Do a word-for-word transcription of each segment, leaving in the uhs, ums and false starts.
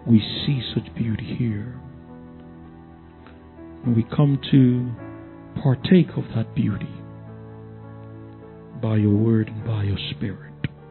we see such beauty here. And we come to partake of that beauty by your word and by your spirit.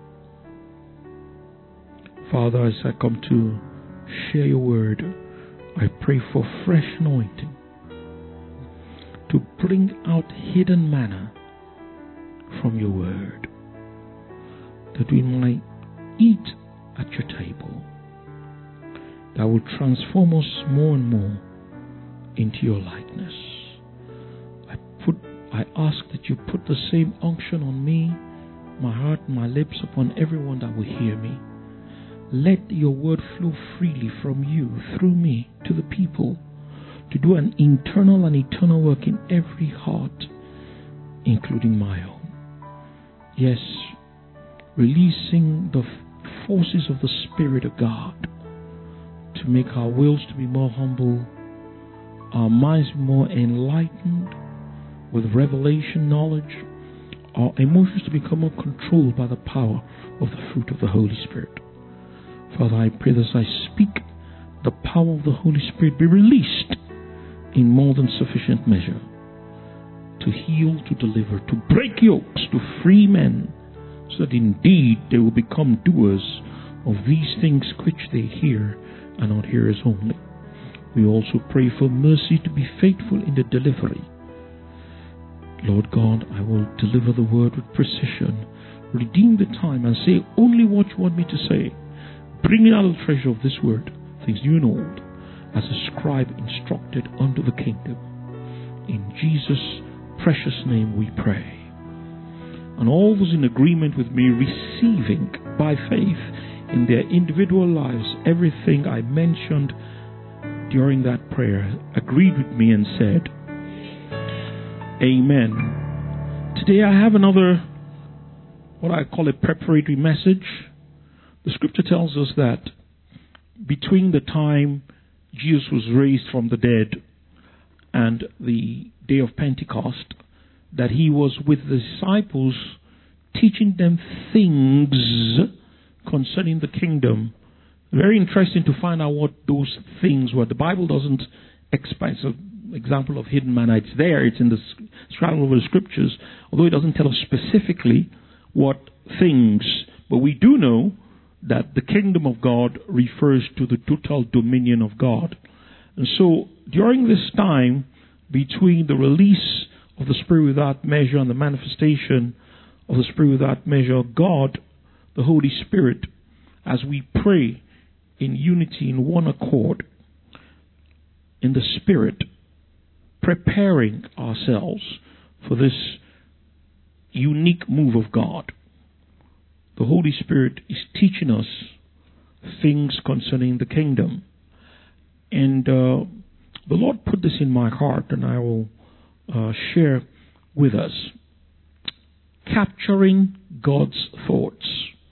Father, as I come to share your word, I pray for fresh anointing to bring out hidden manna from your word, that we might eat at your table, that will transform us more and more into your likeness. I put, I ask that you put the same unction on me, my heart and my lips, upon everyone that will hear me. Let your word flow freely from you through me to the people, to do an internal and eternal work in every heart, including my own. Yes, releasing the forces of the Spirit of God to make our wills to be more humble, our minds more enlightened with revelation knowledge, our emotions to become more controlled by the power of the fruit of the Holy Spirit. Father, I pray that as I speak, the power of the Holy Spirit be released in more than sufficient measure to heal, to deliver, to break yokes, to free men, so that indeed they will become doers of these things which they hear and not hearers only. We also pray for mercy to be faithful in the delivery. Lord God, I will deliver the word with precision, redeem the time, and say only what you want me to say. Bring out the treasure of this word, things new and old, as a scribe instructed unto the kingdom. In Jesus' precious name we pray. And all those in agreement with me, receiving by faith in their individual lives everything I mentioned during that prayer, agreed with me and said, Amen. Today I have another, what I call a preparatory message. The scripture tells us that between the time Jesus was raised from the dead and the day of Pentecost, that he was with the disciples teaching them things concerning the kingdom. Very interesting to find out what those things were. The Bible doesn't expand. It's an example of hidden manna. It's there. It's in the scroll over the scriptures, although it doesn't tell us specifically what things. But we do know that the kingdom of God refers to the total dominion of God. And so during this time between the release of the Spirit without measure and the manifestation of the Spirit without measure, God, the Holy Spirit, as we pray in unity, in one accord, in the Spirit, preparing ourselves for this unique move of God. The Holy Spirit is teaching us things concerning the kingdom. And uh, the Lord put this in my heart, and I will uh, share with us. Capturing God's thoughts.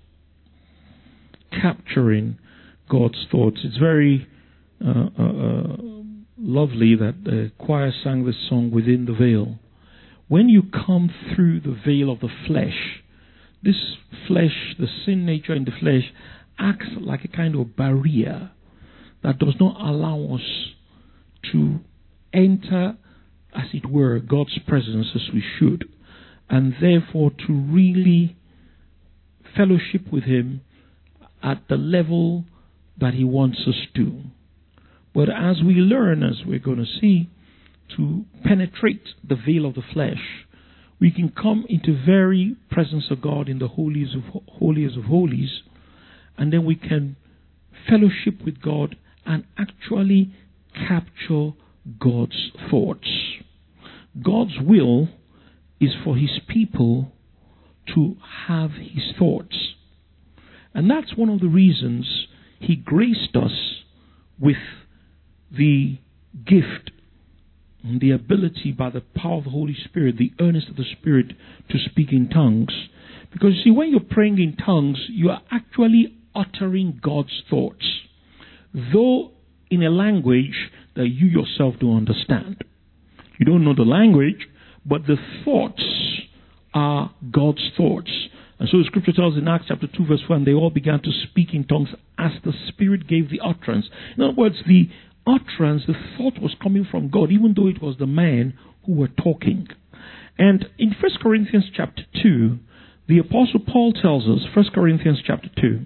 Capturing God's thoughts. It's very uh, uh, uh, lovely that the choir sang this song, Within the Veil. When you come through the veil of the flesh, this flesh, the sin nature in the flesh, acts like a kind of barrier that does not allow us to enter, as it were, God's presence as we should, and therefore to really fellowship with Him at the level that He wants us to. But as we learn, as we're going to see, to penetrate the veil of the flesh, we can come into very presence of God in the holiest of holiest of holies, and then we can fellowship with God and actually capture God's thoughts. God's will is for His people to have His thoughts. And that's one of the reasons He graced us with the gift and the ability by the power of the Holy Spirit, the earnest of the Spirit, to speak in tongues. Because you see, when you're praying in tongues, you are actually uttering God's thoughts, though in a language that you yourself don't understand. You don't know the language, but the thoughts are God's thoughts. And so the scripture tells in Acts chapter two verse one, they all began to speak in tongues as the Spirit gave the utterance. In other words, the utterance, the thought was coming from God, even though it was the man who were talking. And in First Corinthians chapter two, the Apostle Paul tells us, First Corinthians chapter two,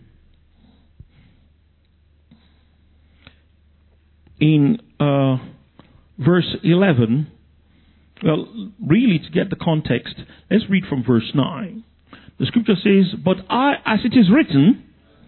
in uh, verse eleven, well, really to get the context, let's read from verse nine. The scripture says, but I, as it is written,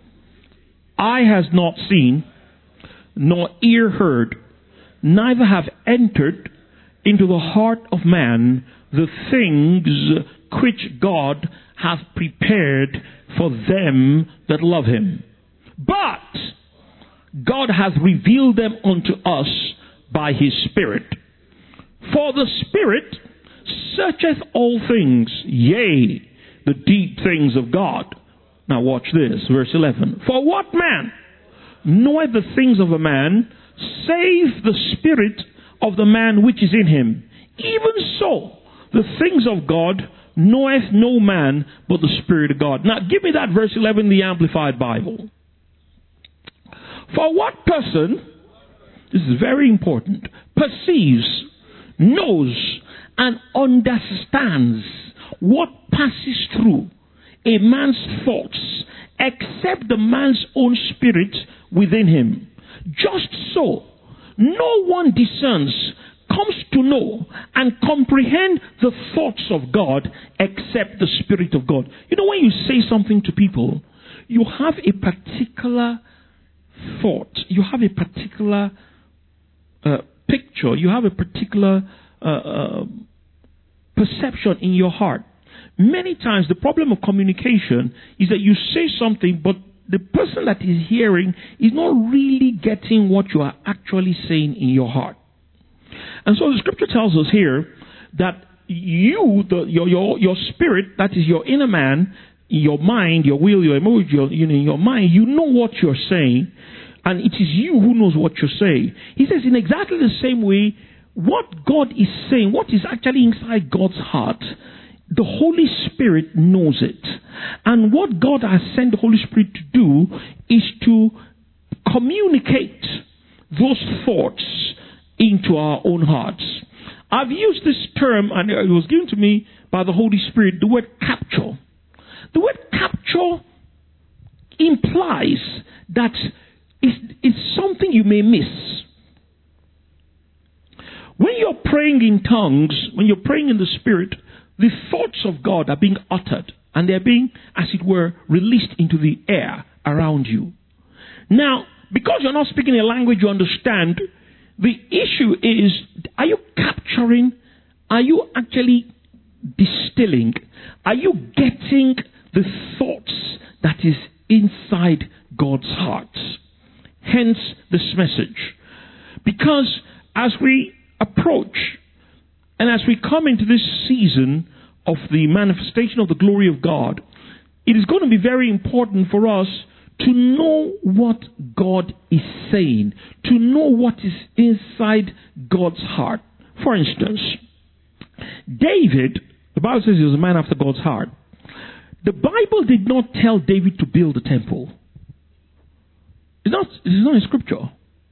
eye has not seen, nor ear heard, neither have entered into the heart of man the things which God hath prepared for them that love him. But God hath revealed them unto us by his Spirit. For the Spirit searcheth all things, yea, the deep things of God. Now watch this, verse eleven. For what man knoweth the things of a man, save the spirit of the man which is in him? Even so, the things of God knoweth no man but the Spirit of God. Now give me that verse eleven in the Amplified Bible. For what person, this is very important, perceives, knows, and understands what passes through a man's thoughts, except the man's own spirit within him? Just so, no one discerns, comes to know, and comprehend the thoughts of God except the Spirit of God. You know, when you say something to people, you have a particular thought, you have a particular uh, picture, you have a particular uh, uh, perception in your heart. Many times the problem of communication is that you say something, but the person that is hearing is not really getting what you are actually saying in your heart. And so the scripture tells us here that you, the, your, your, your spirit, that is your inner man, your mind, your will, your emotion, your, you know, your mind, you know what you're saying, and it is you who knows what you're saying. He says in exactly the same way, what God is saying, what is actually inside God's heart, the Holy Spirit knows it. And what God has sent the Holy Spirit to do is to communicate those thoughts into our own hearts. I've used this term, and it was given to me by the Holy Spirit, the word capture. The word capture implies that it's, it's something you may miss. When you're praying in tongues, when you're praying in the Spirit, the thoughts of God are being uttered, and they're being, as it were, released into the air around you. Now, because you're not speaking a language you understand, the issue is, are you capturing, are you actually distilling, are you getting the thoughts that is inside God's heart? Hence this message. Because as we approach and as we come into this season of the manifestation of the glory of God, it is going to be very important for us to know what God is saying, to know what is inside God's heart. For instance, David, the Bible says he was a man after God's heart. The Bible did not tell David to build a temple. It's not, it's not in scripture.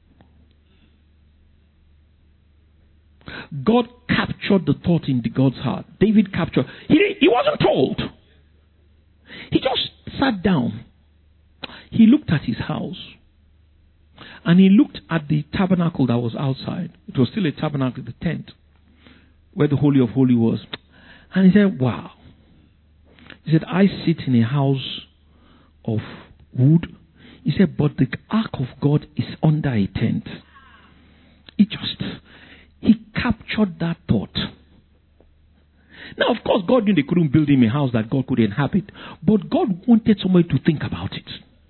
God captured the thought in God's heart. David captured. He, he wasn't told. He just sat down. He looked at his house. And he looked at the tabernacle that was outside. It was still a tabernacle, the tent, where the Holy of Holies was. And he said, wow. He said, I sit in a house of wood. He said, but the ark of God is under a tent. He just, he captured that thought. Now, of course, God knew they couldn't build him a house that God could inhabit. But God wanted somebody to think about it.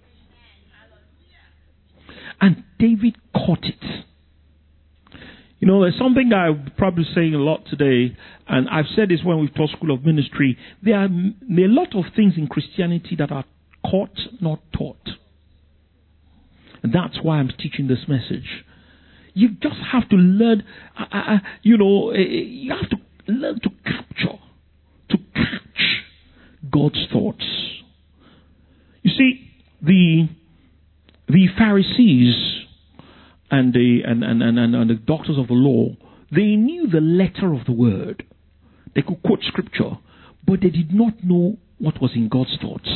And David caught it. You know, there's something I'm probably saying a lot today, and I've said this when we've taught School of Ministry. There are, there are a lot of things in Christianity that are caught, not taught. And that's why I'm teaching this message. You just have to learn, uh, uh, you know, uh, you have to learn to capture, to catch God's thoughts. You see, the the Pharisees and the and, and, and, and the doctors of the law, they knew the letter of the word. They could quote scripture, but they did not know what was in God's thoughts.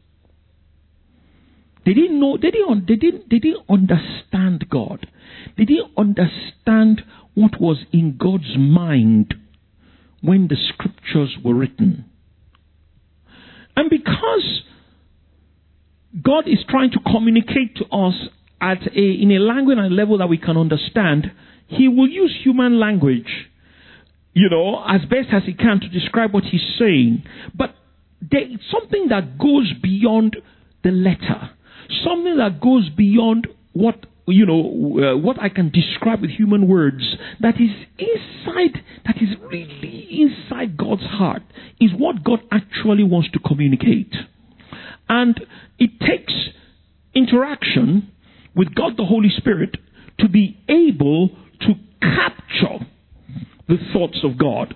They didn't know, they didn't, they didn't, they didn't understand God. They didn't understand what was in God's mind when the scriptures were written. And because God is trying to communicate to us at a, in a language and a level that we can understand, He will use human language, you know, as best as He can to describe what He's saying. But there is something that goes beyond the letter. Something that goes beyond what, you know, uh, what I can describe with human words, that is inside, that is really inside God's heart, is what God actually wants to communicate. And it takes interaction with God the Holy Spirit to be able to capture the thoughts of God.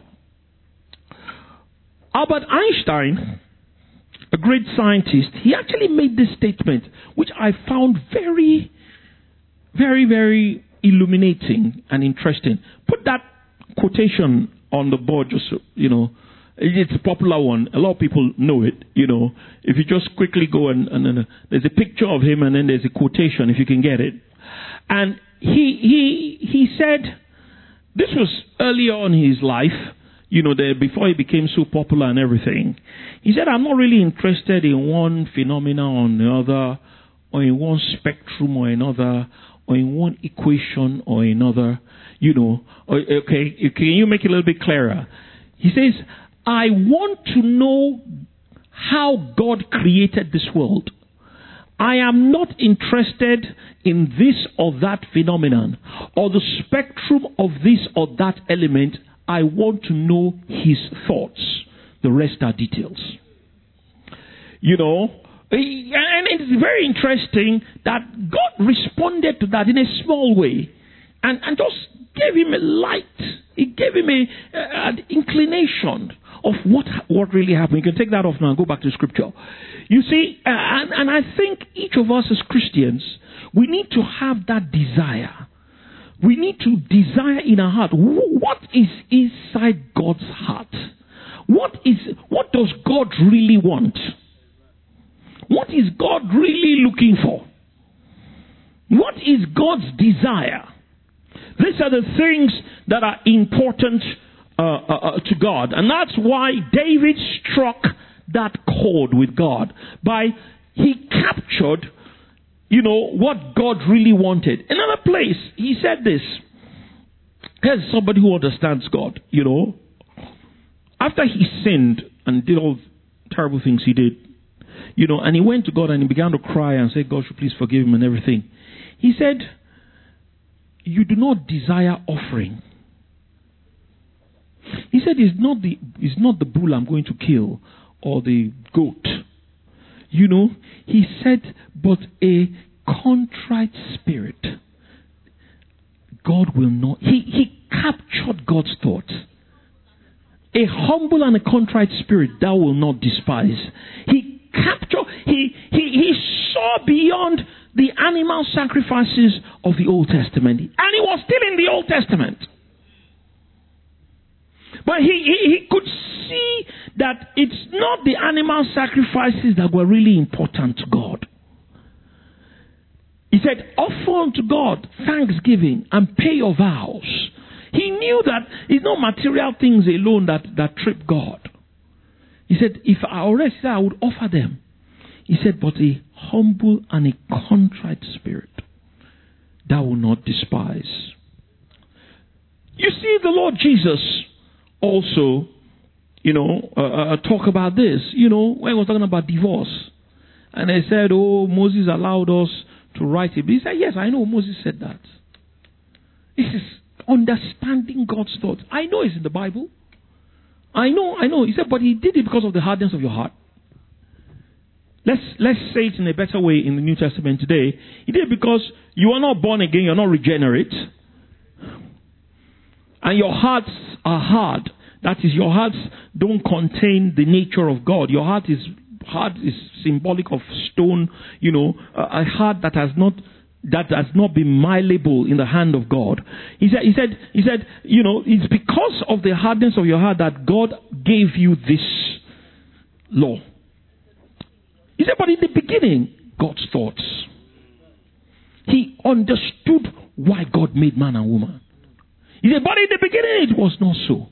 Albert Einstein, a great scientist, he actually made this statement, which I found very, very, very illuminating and interesting. Put that quotation on the board, just so, you know, it's a popular one. A lot of people know it, you know. If you just quickly go and, and, and uh, there's a picture of him and then there's a quotation, if you can get it. And he he he said, this was earlier on in his life, you know, the, before he became so popular and everything. He said, I'm not really interested in one phenomena or another, or in one spectrum or another, or in one equation or another, you know. Okay, can you make it a little bit clearer? He says, I want to know how God created this world. I am not interested in this or that phenomenon, or the spectrum of this or that element. I want to know His thoughts. The rest are details. You know, and it's very interesting that God responded to that in a small way and, and just gave him a light. He gave him a, a, an inclination of what what really happened. You can take that off now and go back to Scripture. You see, uh, and, and I think each of us as Christians, we need to have that desire. We need to desire in our heart, what is inside God's heart? What is what does God really want? What is God really looking for? What is God's desire? These are the things that are important uh, uh, uh, to God. And that's why David struck that chord with God. By, he captured, you know, what God really wanted. Another place, he said this. Here's somebody who understands God, you know. After he sinned and did all terrible things he did, you know, and he went to God and he began to cry and say, God should please forgive him and everything. He said, you do not desire offering. He said, it's not the, it's not the bull I'm going to kill or the goat. You know, he said, but a contrite spirit, God will not. He, he captured God's thoughts. A humble and a contrite spirit thou will not despise. He captured, he, he, he saw beyond the animal sacrifices of the Old Testament. And he was still in the Old Testament. But he, he, he could see that it's not the animal sacrifices that were really important to God. He said, offer unto God thanksgiving and pay your vows. He knew that it's not material things alone that, that trip God. He said, if I already said I would offer them. He said, but a humble and a contrite spirit thou will not despise. You see, the Lord Jesus also, you know, uh, uh, talk about this. You know, when he was talking about divorce. And they said, oh, Moses allowed us to write it. But he said, yes, I know Moses said that. This is understanding God's thoughts. I know it's in the Bible. I know, I know. He said, but he did it because of the hardness of your heart. Let's let's say it in a better way in the New Testament today. He did it because you are not born again, you're not regenerate. And your hearts are hard. That is, your hearts don't contain the nature of God. Your heart is heart is symbolic of stone, you know, a, a heart that has not that has not been malleable in the hand of God. He said, he said, he said, you know, it's because of the hardness of your heart that God gave you this law. He said, but in the beginning, God's thoughts. He understood why God made man and woman. He said, but in the beginning it was not so.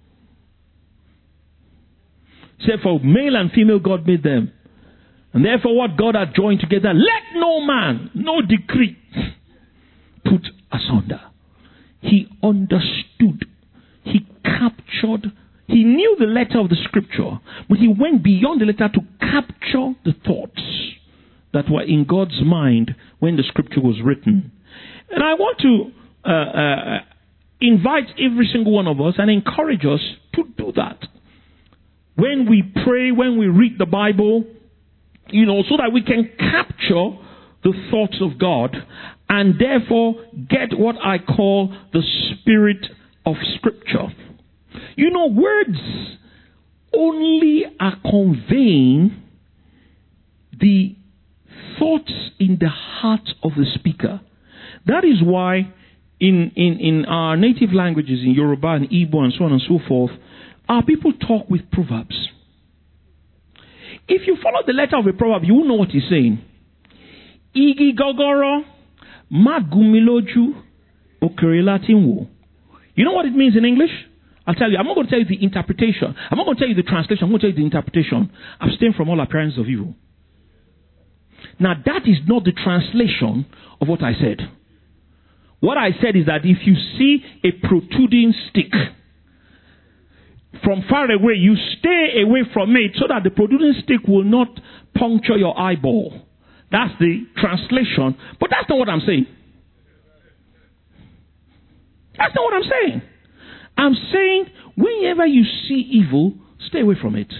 He said, for male and female God made them. And therefore what God had joined together, let no man, no decree, put asunder. He understood. He captured. He knew the letter of the scripture, but he went beyond the letter to capture the thoughts that were in God's mind when the scripture was written. And I want to uh, uh, invite every single one of us and encourage us to do that. When we pray, when we read the Bible, you know, so that we can capture the thoughts of God and therefore get what I call the spirit of scripture. You know, words only are conveying the thoughts in the heart of the speaker. That is why in, in, in our native languages, in Yoruba and Igbo and so on and so forth, our people talk with proverbs. If you follow the letter of a proverb, you will know what he's saying. Igi gogoro, magumiloju, okerelatinwo. You know what it means in English? I'll tell you. I'm not going to tell you the interpretation. I'm not going to tell you the translation. I'm going to tell you the interpretation. Abstain from all appearance of evil. Now, that is not the translation of what I said. What I said is that if you see a protruding stick from far away, you stay away from it so that the protruding stick will not puncture your eyeball. That's the translation. But that's not what I'm saying. That's not what I'm saying. I'm saying whenever you see evil, stay away from it.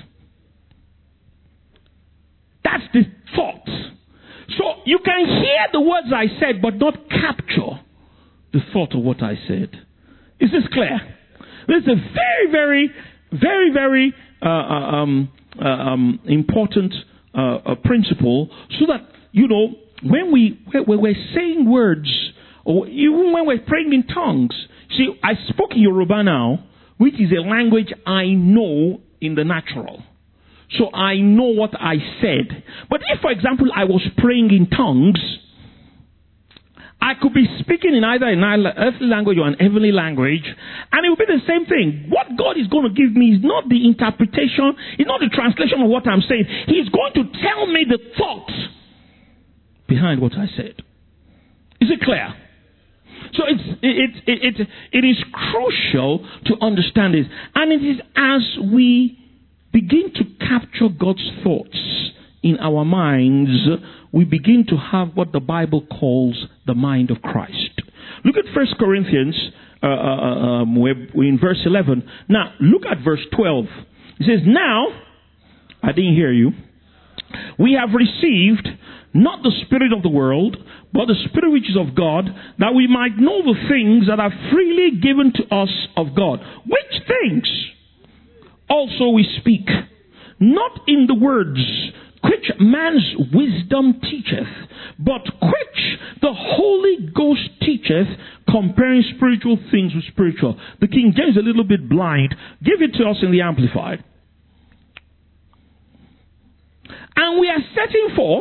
That's the thought. So you can hear the words I said, but not capture the thought of what I said. Is this clear? This is a very, very, very, very uh, um, uh, um, important uh, uh, principle, so that, you know, when, we, when we're saying words, or even when we're praying in tongues, see, I spoke Yoruba now, which is a language I know in the natural. So I know what I said. But if, for example, I was praying in tongues, I could be speaking in either an earthly language or an heavenly language, and it will be the same thing. What God is going to give me is not the interpretation, it's not the translation of what I'm saying. He's going to tell me the thought behind what I said. Is it clear? So it's, it, it, it, it is crucial to understand this. And it is as we begin to capture God's thoughts in our minds, we begin to have what the Bible calls the mind of Christ. Look at First Corinthians uh, uh, um, in verse eleven. Now, look at verse twelve. It says, now, I didn't hear you, we have received not the spirit of the world, but the Spirit which is of God, that we might know the things that are freely given to us of God. Which things also we speak, not in the words which man's wisdom teacheth, but which the Holy Ghost teacheth, comparing spiritual things with spiritual. The King James is a little bit blind. Give it to us in the Amplified. And we are setting forth,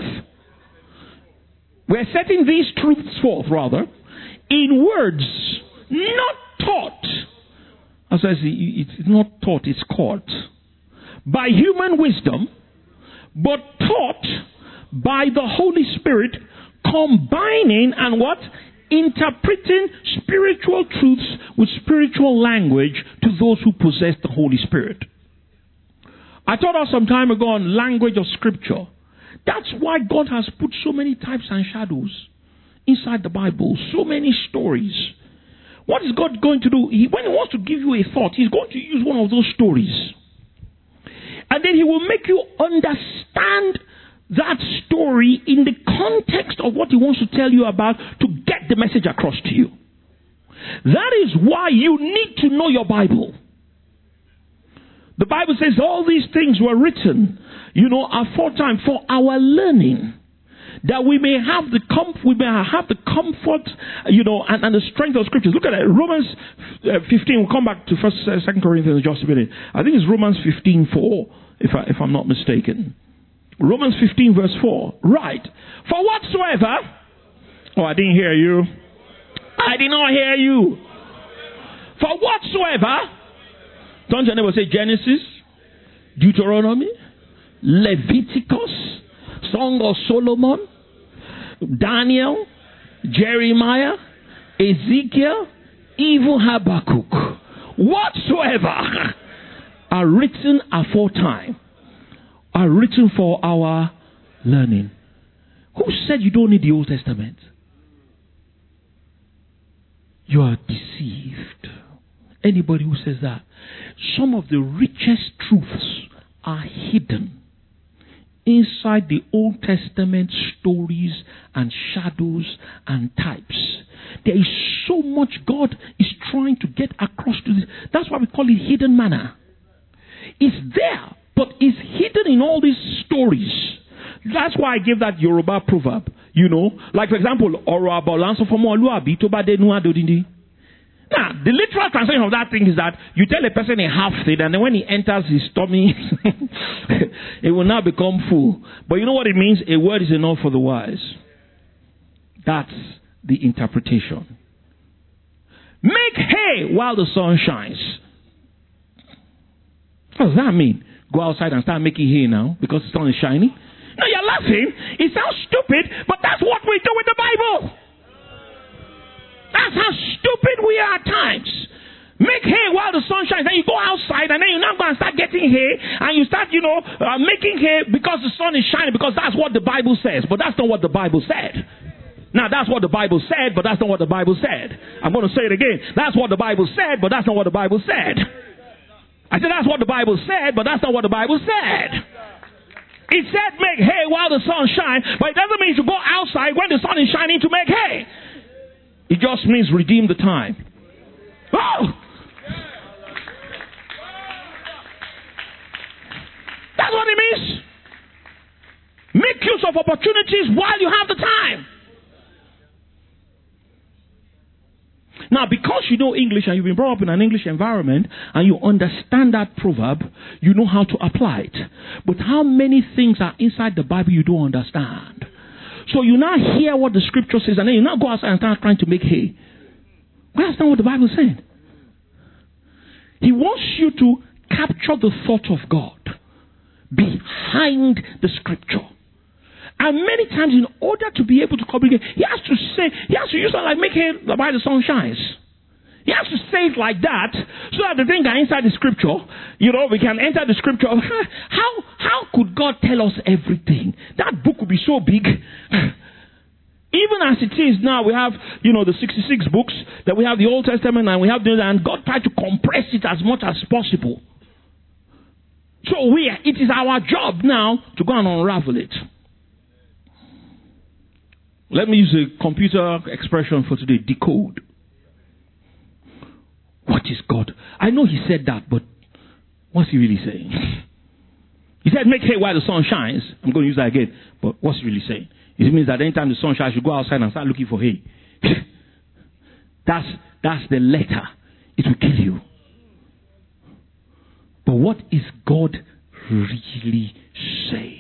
we are setting these truths forth, rather, in words not taught. As I say, it's not taught, it's caught. By human wisdom, but taught by the Holy Spirit, combining and what? Interpreting spiritual truths with spiritual language to those who possess the Holy Spirit. I taught us some time ago on language of Scripture. That's why God has put so many types and shadows inside the Bible, so many stories. What is God going to do? He, when He wants to give you a thought, He's going to use one of those stories. And then He will make you understand that story in the context of what He wants to tell you about to get the message across to you. That is why you need to know your Bible. The Bible says all these things were written, you know, aforetime for our learning, that we may have the comfort, we may have the comfort, you know, and, and the strength of Scriptures. Look at it, Romans fifteen. We'll come back to First, uh, Second Corinthians in just a minute. I think it's Romans fifteen four, if I, if I'm not mistaken. Romans fifteen verse four. Right. For whatsoever. Oh, I didn't hear you. I did not hear you. For whatsoever. Don't your neighbor say Genesis, Deuteronomy, Leviticus, Song of Solomon, Daniel, Jeremiah, Ezekiel, even Habakkuk, whatsoever are written aforetime, are written for our learning. Who said you don't need the Old Testament? You are deceived. Anybody who says that. Some of the richest truths are hidden inside the Old Testament stories and shadows and types. There is so much God is trying to get across to this. That's why we call it hidden manna. It's there, but it's hidden in all these stories. That's why I gave that Yoruba proverb. You know, like for example, Oro Abolanso Fomoluabi Toba de Nua Dodindi. Now, the literal translation of that thing is that you tell a person a half thing, and then when he enters his tummy, it will now become full. But you know what it means? A word is enough for the wise. That's the interpretation. Make hay while the sun shines. What does that mean? Go outside and start making hay now because the sun is shining? No, you're laughing. It sounds stupid, but that's what we do with the Bible. That's how stupid we are at times. Make hay while the sun shines. Then you go outside and then you now go and start getting hay. And you start, you know, uh, making hay because the sun is shining. Because that's what the Bible says. But that's not what the Bible said. Now, that's what the Bible said, but that's not what the Bible said. I'm going to say it again. That's what the Bible said, but that's not what the Bible said. I said that's what the Bible said, but that's not what the Bible said. It said make hay while the sun shines, but it doesn't mean to go outside when the sun is shining to make hay. It just means redeem the time. Oh! That's what it means. Make use of opportunities while you have the time. Now, because you know English and you've been brought up in an English environment and you understand that proverb, you know how to apply it. But how many things are inside the Bible you don't understand? So you now hear what the scripture says and then you now go outside and start trying to make hay. Well, that's not what the Bible said. He wants you to capture the thought of God behind the scripture. And many times, in order to be able to communicate, he has to say, he has to use it like make hay while the sun shines. He has to say it like that, so that the thing are inside the scripture, you know, we can enter the scripture. How how could God tell us everything? That book would be so big. Even as it is now, we have, you know, the sixty-six books, that we have the Old Testament, and we have the, and God tried to compress it as much as possible. So we, it is our job now to go and unravel it. Let me use a computer expression for today, decode. What is God? I know he said that, but what's he really saying? He said, make hay while the sun shines. I'm going to use that again, but what's he really saying? It means that anytime the sun shines, you go outside and start looking for hay. that's, that's the letter. It will kill you. But what is God really saying?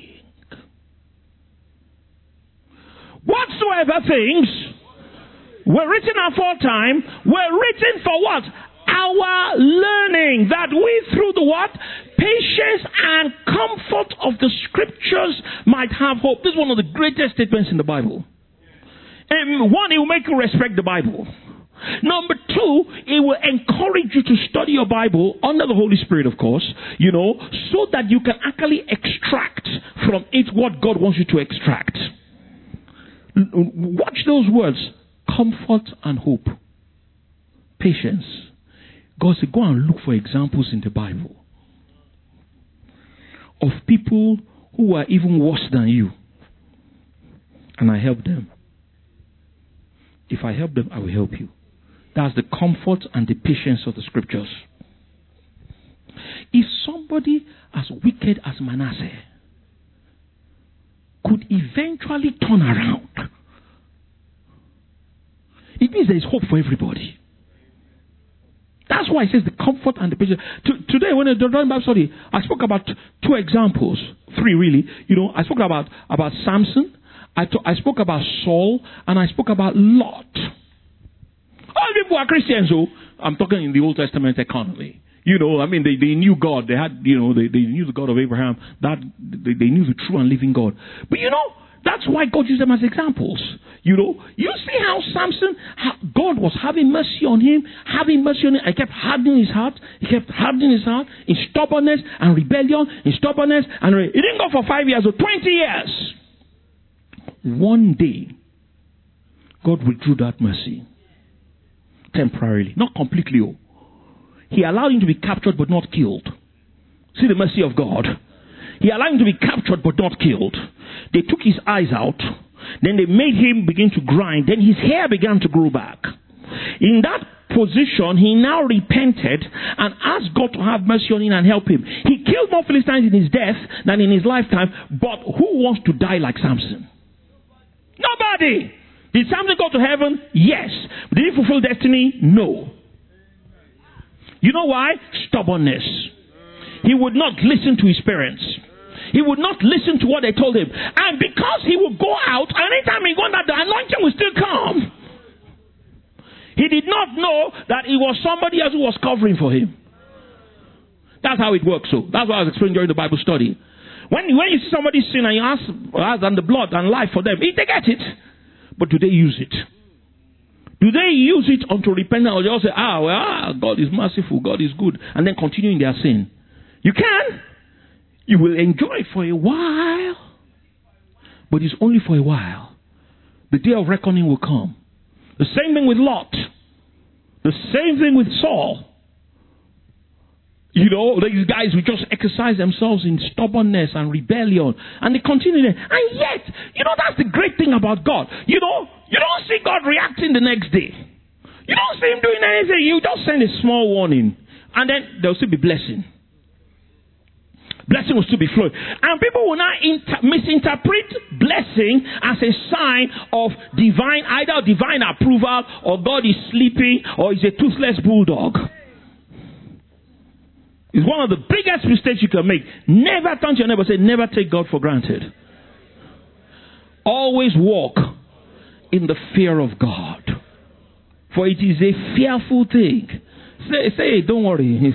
Whatsoever things were written aforetime were written for what? Our learning, that we through the what? Patience and comfort of the scriptures might have hope. This is one of the greatest statements in the Bible. And one, it will make you respect the Bible. Number two, it will encourage you to study your Bible under the Holy Spirit, of course, you know, so that you can actually extract from it what God wants you to extract. Watch those words. Comfort and hope. Patience. God said, go and look for examples in the Bible of people who are even worse than you. And I help them. If I help them, I will help you. That's the comfort and the patience of the scriptures. If some somebody as wicked as Manasseh could eventually turn around, it means there is hope for everybody. That's why it says the comfort and the patience. Today, when I did Bible study, I spoke about two examples, three really. You know, I spoke about, about Samson, I, to, I spoke about Saul, and I spoke about Lot. All people are Christians, so I'm talking in the Old Testament economy. You know, I mean, they, they knew God. They had, you know, they, they knew the God of Abraham. That they, they knew the true and living God. But you know, that's why God used them as examples. You know, you see how Samson, how God was having mercy on him, having mercy on him. He kept hardening his heart. He kept hardening his heart in stubbornness and rebellion, in stubbornness and re- it didn't go for five years or twenty years. One day, God withdrew that mercy temporarily, not completely. Oh. He allowed him to be captured but not killed. See the mercy of God. He allowed him to be captured but not killed. They took his eyes out. Then they made him begin to grind. Then his hair began to grow back. In that position, he now repented and asked God to have mercy on him and help him. He killed more Philistines in his death than in his lifetime. But who wants to die like Samson? Nobody. Did Samson go to heaven? Yes. Did he fulfill destiny? No. You know why? Stubbornness. He would not listen to his parents. He would not listen to what they told him. And because he would go out, anytime he went out, the anointing would still come. He did not know that it was somebody else who was covering for him. That's how it works. So that's what I was explaining during the Bible study. When, when you see somebody sin and you ask, ask and the blood and life for them, they get it. But do they use it? Do they use it unto repentance, or they all say, ah, well, ah, God is merciful, God is good, and then continue in their sin? You can. You will enjoy it for a while, but it's only for a while. The day of reckoning will come. The same thing with Lot. The same thing with Saul. You know, these guys who just exercise themselves in stubbornness and rebellion, and they continue there. And yet, you know, that's the great thing about God. You know, you don't see God reacting the next day. You don't see him doing anything. You just send a small warning, and then there'll still be blessing. Blessing will still be flowing. And people will now inter- misinterpret blessing as a sign of divine, either divine approval, or God is sleeping, or he's a toothless bulldog. It's one of the biggest mistakes you can make. Never turn to your neighbor and say, never take God for granted. Always walk in the fear of God. For it is a fearful thing. Say, say don't worry.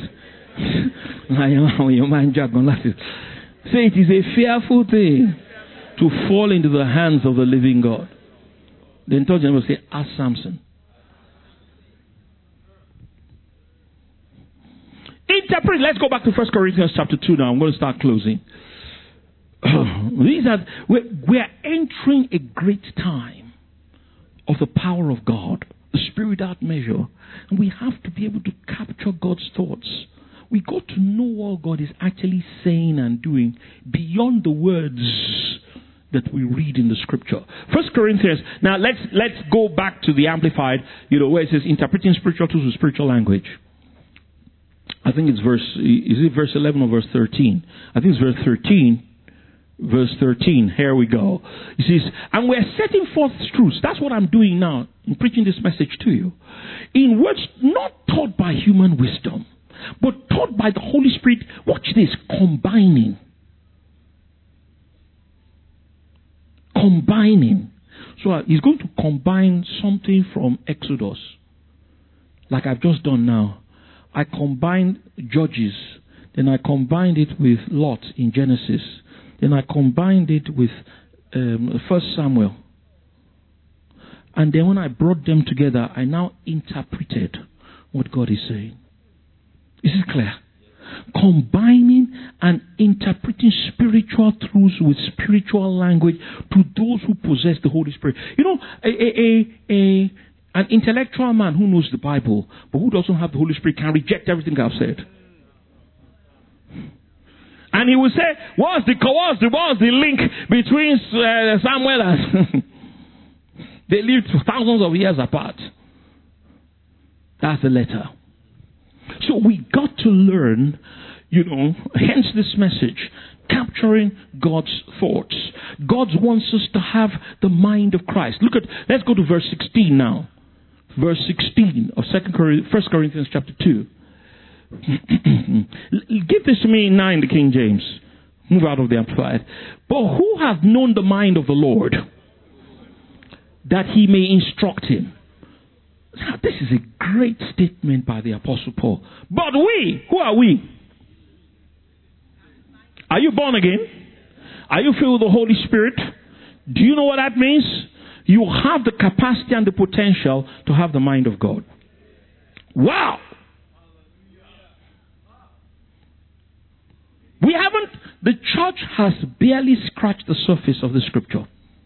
Say it is a fearful thing to fall into the hands of the living God. Then tell your neighbor, say, ask Samson. Interpret. Let's go back to First Corinthians chapter two now. I'm going to start closing. These are we're, we're entering a great time of the power of God, the Spirit without measure, and we have to be able to capture God's thoughts. We got to know what God is actually saying and doing beyond the words that we read in the Scripture. First Corinthians. Now let's let's go back to the Amplified. You know where it says interpreting spiritual tools with spiritual language. I think it's verse, is it verse eleven or verse thirteen? I think it's verse thirteen. Verse thirteen. Here we go. It says, and we're setting forth truths. That's what I'm doing now in preaching this message to you. In words not taught by human wisdom, but taught by the Holy Spirit. Watch this. Combining. Combining. So uh, he's going to combine something from Exodus, like I've just done now. I combined Judges, then I combined it with Lot in Genesis, then I combined it with um, First Samuel. And then when I brought them together, I now interpreted what God is saying. Is it clear? Combining and interpreting spiritual truths with spiritual language to those who possess the Holy Spirit. You know, a, a, a, a An intellectual man who knows the Bible, but who doesn't have the Holy Spirit, can reject everything I've said. And he will say, what's the, what's the, what's the link between uh, Samuel and... They lived thousands of years apart. That's the letter. So we got to learn, You know, hence this message, capturing God's thoughts. God wants us to have the mind of Christ. Look at, let's go to verse sixteen now. Verse sixteen of Second First Corinthians chapter two. Give this to me in nine, the King James. Move out of the Amplified. But who hath known the mind of the Lord, that he may instruct him? Now, this is a great statement by the Apostle Paul. But we, who are we? Are you born again? Are you filled with the Holy Spirit? Do you know what that means? You have the capacity and the potential to have the mind of God. Wow! We haven't, the church has barely scratched the surface of the scripture.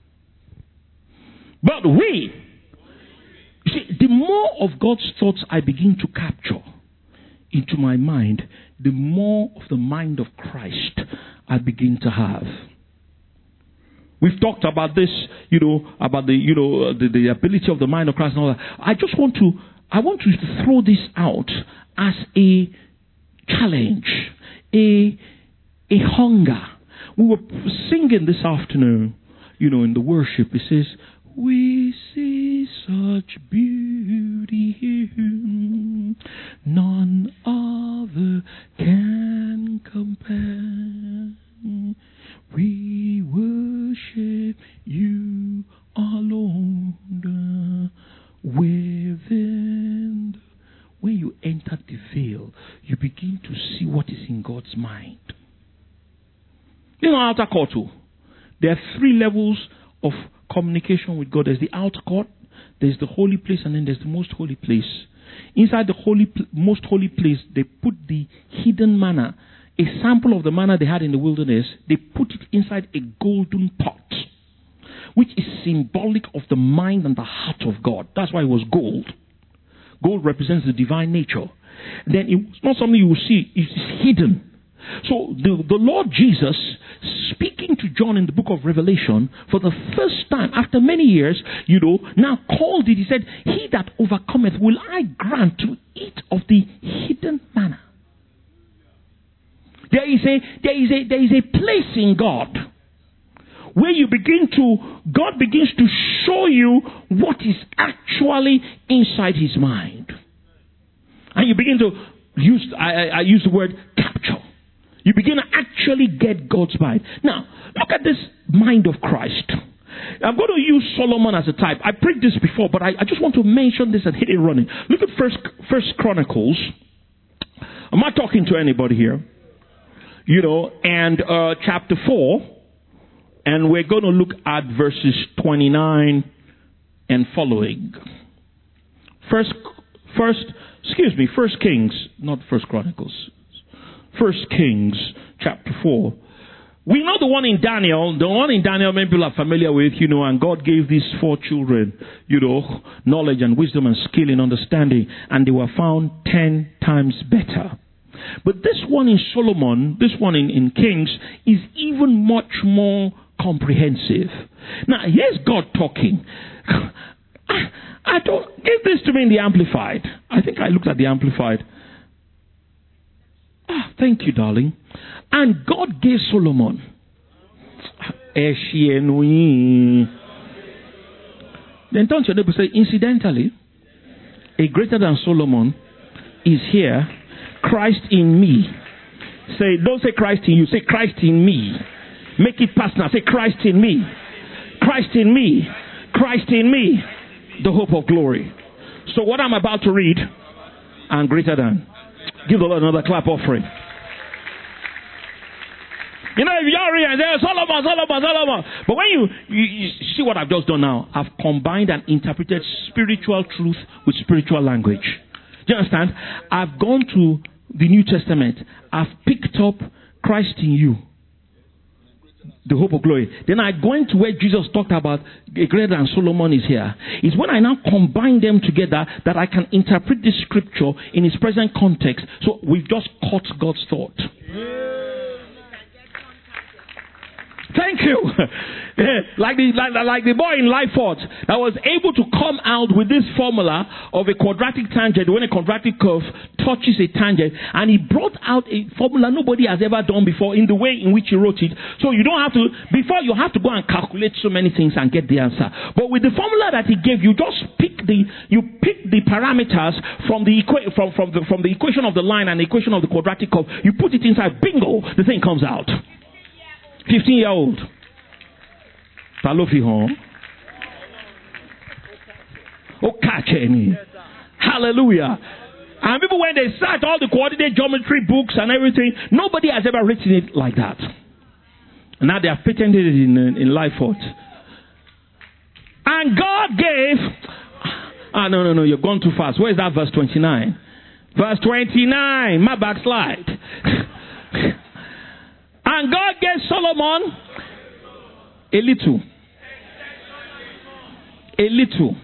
But we, you see, the more of God's thoughts I begin to capture into my mind, the more of the mind of Christ I begin to have. We've talked about this, you know, about the, you know, the, the ability of the mind of Christ and all that. I just want to, I want to throw this out as a challenge, a, a hunger. We were singing this afternoon, you know, in the worship. It says, we see such beauty here, none other can compare. We worship you alone. Within the, when you enter the veil, you begin to see what is in God's mind. You know, outer court too. There are three levels of communication with God. There's the outer court, there's the holy place, and then there's the most holy place. Inside the holy, most holy place, they put the hidden manna, a sample of the manna they had in the wilderness. They put it inside a golden pot, which is symbolic of the mind and the heart of God. That's why it was gold. Gold represents the divine nature. Then it's not something you will see, it's hidden. So the, the Lord Jesus, speaking to John in the book of Revelation, for the first time, after many years, you know, now called it, he said, he that overcometh will I grant to eat of the hidden manna. There is a, there is a, there is a place in God where you begin to, God begins to show you what is actually inside his mind. And you begin to use, I, I, I use the word capture. You begin to actually get God's mind. Now, look at this mind of Christ. I'm going to use Solomon as a type. I preached this before, but I, I just want to mention this and hit it running. Look at First, First Chronicles. I'm not talking to anybody here. You know, and uh, chapter four. And we're going to look at verses twenty-nine and following. First, first, excuse me, First Kings, not First Chronicles. First Kings, chapter four. We know the one in Daniel. The one in Daniel, many people are familiar with, you know, and God gave these four children, you know, knowledge and wisdom and skill in understanding, and they were found ten times better. But this one in Solomon, this one in, in Kings, is even much more comprehensive. Now, here's God talking. I, I don't give this to me in the Amplified. I think I looked at the Amplified. Ah, thank you, darling. And God gave Solomon. Then turn to your neighbor and say, incidentally, a greater than Solomon is here, Christ in me. Say, don't say Christ in you, say Christ in me. Make it personal. Say Christ in me. Christ in me. Christ in me. The hope of glory. So what I'm about to read, and greater than. Give the Lord another clap offering. You know, if you're reading, there's Solomon, Solomon, Solomon. But when you, you, you see what I've just done now, I've combined and interpreted spiritual truth with spiritual language. Do you understand? I've gone to the New Testament. I've picked up Christ in you. The hope of glory. Then I go into where Jesus talked about a greater than Solomon is here. It's when I now combine them together that I can interpret this scripture in its present context. So we've just caught God's thought. Thank you. like, the, like, like the boy in Lyford that was able to come out with this formula of a quadratic tangent when a quadratic curve touches a tangent, and he brought out a formula nobody has ever done before in the way in which he wrote it. So you don't have to, before you have to go and calculate so many things and get the answer. But with the formula that he gave, you just pick the, you pick the parameters from the, equa- from, from the, from the equation of the line and the equation of the quadratic curve. You put it inside, bingo, the thing comes out. fifteen year old. Hallelujah. And people, when they start all the coordinate geometry books and everything, nobody has ever written it like that. And now they have patented it in, in Lyford. And God gave. Ah, no, no, no, you've gone too fast. Where is that verse twenty-nine? Verse twenty-nine. My backslide. And God gave Solomon a little. A little.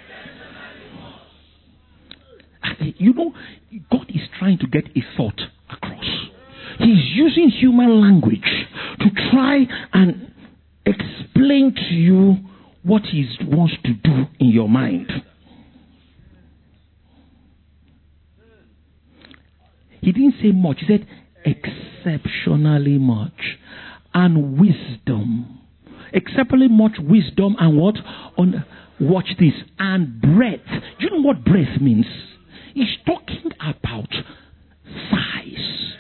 You know, God is trying to get a thought across. He's using human language to try and explain to you what He wants to do in your mind. He didn't say much. He said exceptionally much. And wisdom. Exceptionally much wisdom and what? On, watch this. And breadth. Do you know what breadth means? He's talking about size.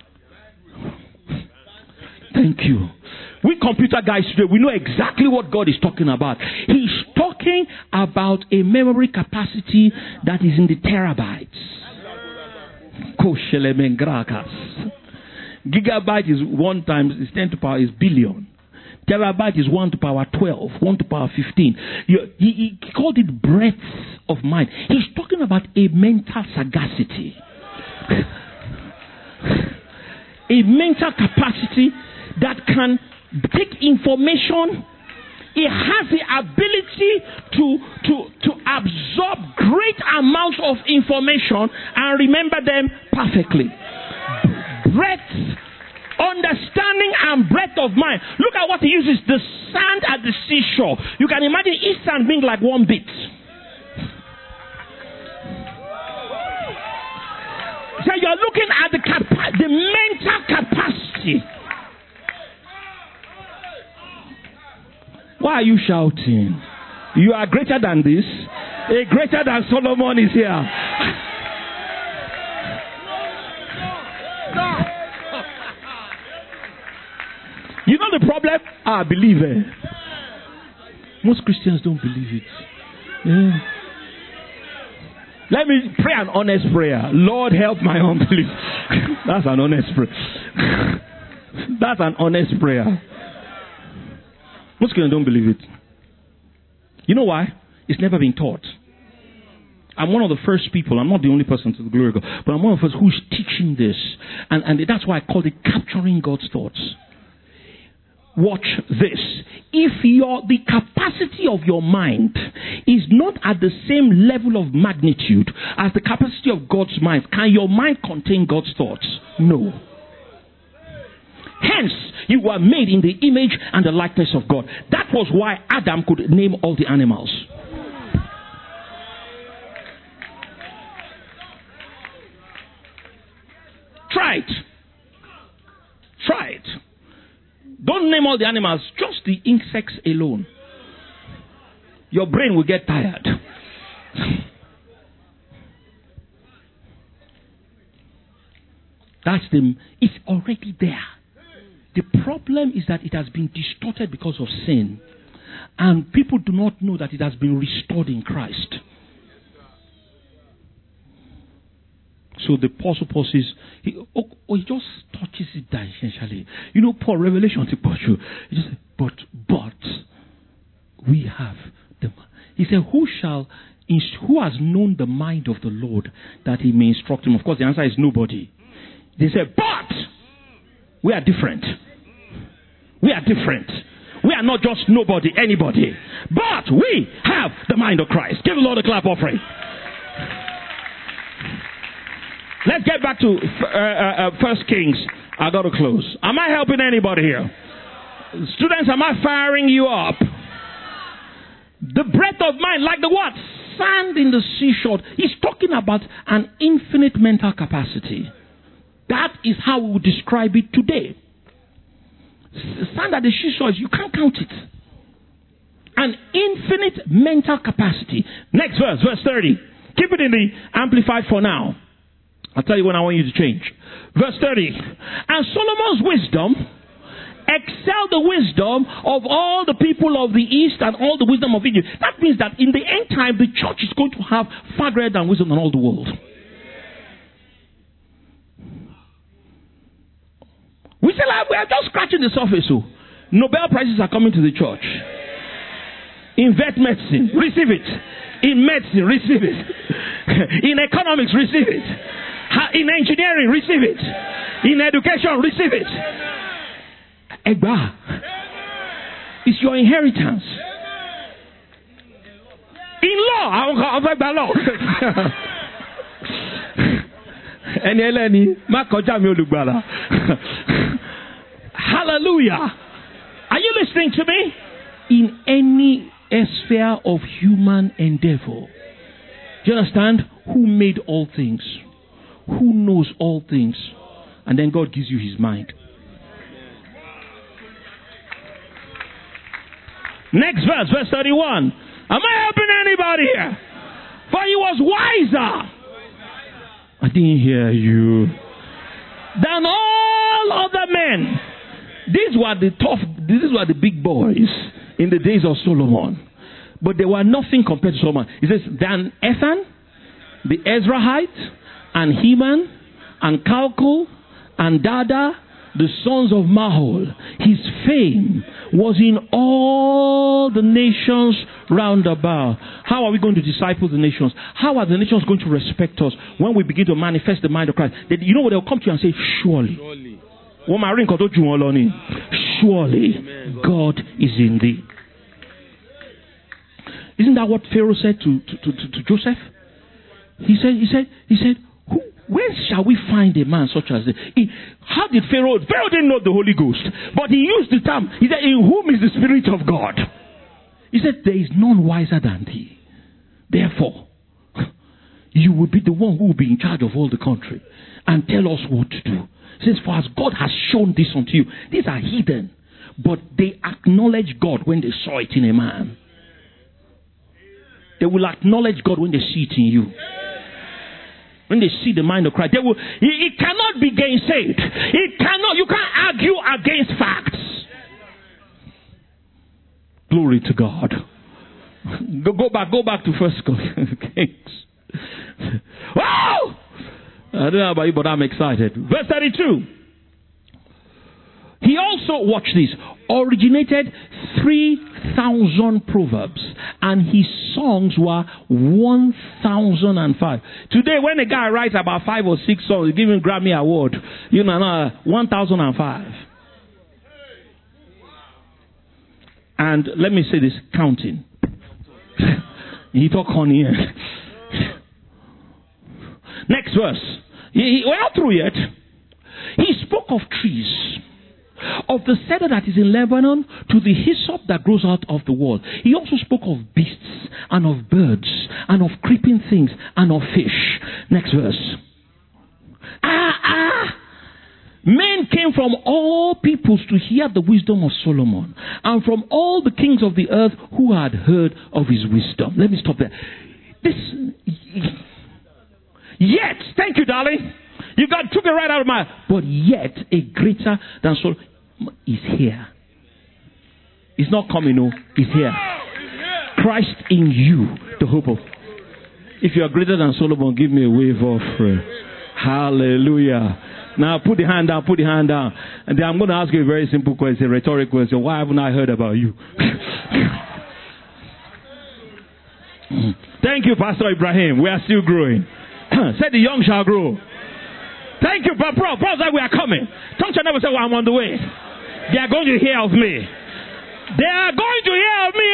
Thank you. We computer guys today, we know exactly what God is talking about. He's talking about a memory capacity that is in the terabytes. Gigabyte is one times is ten to power is billion. Terabyte is one to power twelve, one to power fifteen. He, he, he called it breadth of mind. He's talking about a mental sagacity. A mental capacity that can take information. It has the ability to, to, to absorb great amounts of information and remember them perfectly. Breadth, understanding and breadth of mind. Look at what he uses. The sand at the seashore. You can imagine each sand being like one bit. So you're looking at the capa- the mental capacity. Why are you shouting? You are greater than this. A greater than Solomon is here. You know the problem? I believe it. Most Christians don't believe it. Yeah. Let me pray an honest prayer. Lord, help my unbelief. That's an honest prayer. That's an honest prayer. Most Christians don't believe it. You know why? It's never been taught. I'm one of the first people. I'm not the only person to the glory of God, but I'm one of the first who's teaching this. And, and that's why I call it capturing God's thoughts. Watch this. If your the capacity of your mind is not at the same level of magnitude as the capacity of God's mind, can your mind contain God's thoughts? No. Hence, you were made in the image and the likeness of God. That was why Adam could name all the animals. Try it. Try it. Don't name all the animals, just the insects alone. Your brain will get tired. That's the, it's already there. The problem is that it has been distorted because of sin. And people do not know that it has been restored in Christ. So the Apostle Paul says, he, oh, oh, he just touches it essentially. You know, Paul, Revelation, he just said, but, but, we have the, he said, who shall, who has known the mind of the Lord that he may instruct him? Of course, the answer is nobody. They said, but, we are different. We are different. We are not just nobody, anybody. But we have the mind of Christ. Give the Lord a clap offering. Let's get back to uh, uh, First Kings. I got to close. Am I helping anybody here? Students, am I firing you up? The breadth of mind, like the what? Sand in the seashore. He's talking about an infinite mental capacity. That is how we would describe it today. Sand at the seashore, you can't count it. An infinite mental capacity. Next verse, verse thirty. Keep it in the Amplified for now. I'll tell you when I want you to change. Verse thirty. And Solomon's wisdom excelled the wisdom of all the people of the East and all the wisdom of Egypt. That means that in the end time, the church is going to have far greater than wisdom than all the world. We say like we are just scratching the surface. So Nobel Prizes are coming to the church. In vet medicine, receive it. In medicine, receive it. In economics, receive it. In engineering, receive it. In education, receive it. Egba. It's your inheritance. In law, I'll break the law. Hallelujah. Are you listening to me? In any sphere of human endeavor. Do you understand? Who made all things? Who knows all things? And then God gives you his mind. Next verse, verse thirty-one. Am I helping anybody here? For he was wiser. I didn't hear you. Than all other men. These were the tough, these were the big boys in the days of Solomon. But they were nothing compared to Solomon. He says, than Ethan, the Ezrahite, and Heman, and Calcol, and Dada, the sons of Mahol. His fame was in all the nations round about. How are we going to disciple the nations? How are the nations going to respect us when we begin to manifest the mind of Christ? They, you know what? They'll come to you and say, surely. Surely. Surely Amen, God. God is in thee. Isn't that what Pharaoh said to, to, to, to Joseph? He said, he said, he said, Who, where shall we find a man such as this? He, how did Pharaoh? Pharaoh didn't know the Holy Ghost, but he used the term. He said, in whom is the Spirit of God? He said, there is none wiser than thee. Therefore, you will be the one who will be in charge of all the country and tell us what to do. Since for as God has shown this unto you, these are hidden, but they acknowledge God when they saw it in a man. They will acknowledge God when they see it in you. When they see the mind of Christ, they will. It, it cannot be gainsaid. It cannot. You can't argue against facts. Glory to God. Go, go back. Go back to First Kings. Wow! I don't know about you, but I'm excited. Verse thirty-two. He also, watch this, originated three thousand proverbs, and his songs were one thousand five. Today, when a guy writes about five or six songs, you give him Grammy Award, you know, uh, one thousand five. And let me say this, counting. He talk on here. Next verse. He, he, we're not through yet. He spoke of trees, of the cedar that is in Lebanon to the hyssop that grows out of the wall. He also spoke of beasts and of birds and of creeping things and of fish. Next verse. Ah, ah. Men came from all peoples to hear the wisdom of Solomon, and from all the kings of the earth who had heard of his wisdom. Let me stop there. This, yet, thank you, darling. You got took it right out of my. But yet, a greater than Solomon is here. He's not coming, no. He's here. Christ in you, the hope of. If you are greater than Solomon, give me a wave of prayer. Hallelujah. Now put the hand down, put the hand down. And then I'm going to ask you a very simple question, a rhetorical question. Why haven't I heard about you? Thank you, Pastor Ibrahim. We are still growing. Said the young shall grow. Thank you, Bro. Bro, that we are coming. Don't you never say, well, I'm on the way. They are going to hear of me. They are going to hear of me.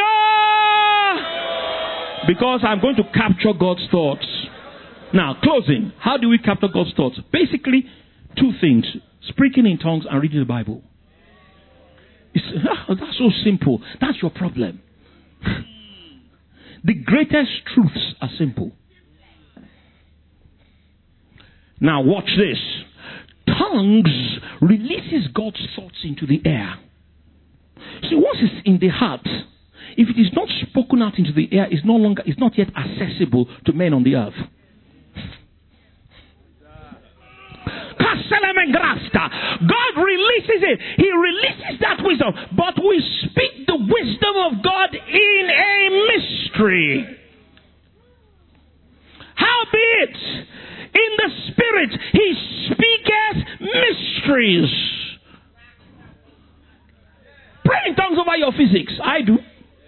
Oh! Because I'm going to capture God's thoughts. Now, closing. How do we capture God's thoughts? Basically, two things. Speaking in tongues and reading the Bible. It's, oh, that's so simple. That's your problem. The greatest truths are simple. Now watch this. Tongues releases God's thoughts into the air. See, once it's in the heart, if it is not spoken out into the air, it's no longer, it's not yet accessible to men on the earth. God releases it. He releases that wisdom. But we speak the wisdom of God in a mystery. Howbeit, in the Spirit, He speaketh mysteries. Pray in tongues over your physics. I do.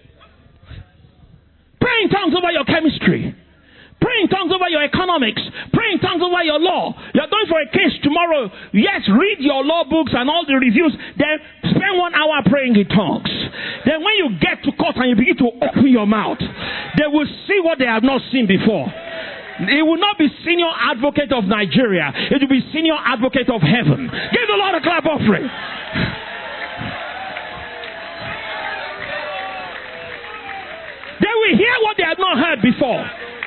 Pray in tongues over your chemistry. Pray in tongues over your economics. Pray in tongues over your law. You're going for a case tomorrow. Yes, read your law books and all the reviews. Then spend one hour praying in tongues. Then when you get to court and you begin to open your mouth, they will see what they have not seen before. It will not be senior advocate of Nigeria. It will be senior advocate of heaven. Give the Lord a clap offering. They will hear what they have not heard before.